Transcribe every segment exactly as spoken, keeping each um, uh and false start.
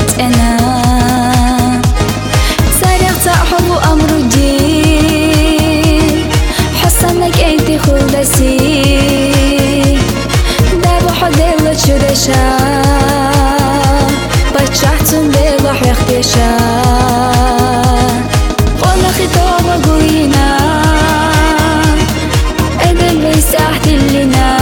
بقيت أنا سارق حب أمردي حسنك أنت خلدسي دابا حدل شدشا بتشحتم بلح يختشا قلنا خطابة قوينا أدل بيس أحتلنا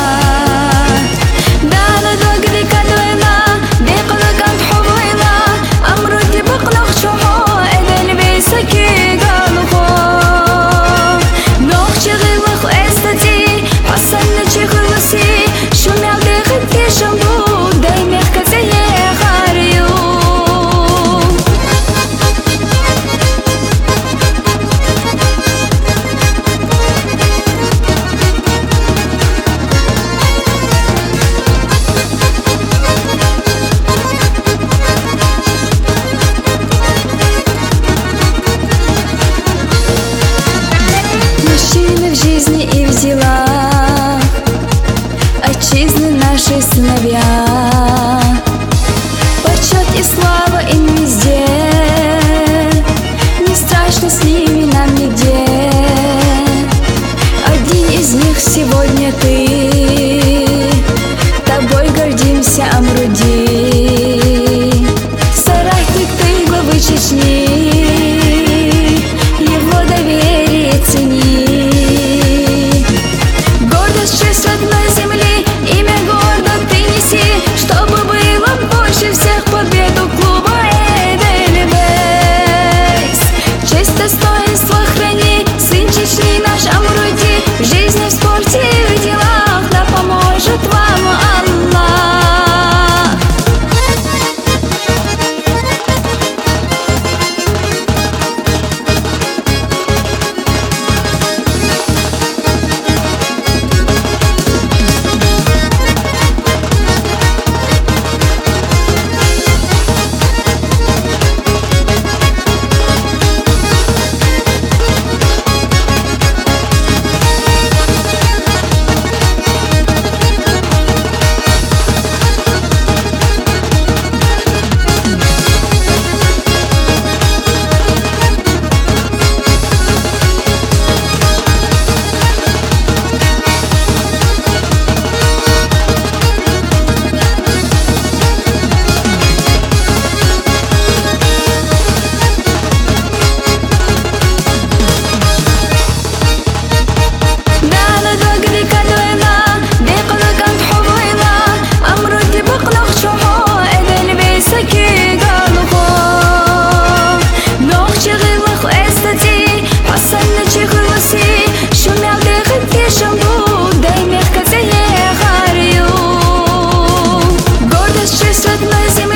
И в делах отчизны наши сыновья, почет и слава им везде, не страшно с ними нам нигде. Один из них сегодня ты, тобой гордимся, Амруди. Сарахтык ты, главы Чечни, его доверие цени. Гордость чувствует на земле.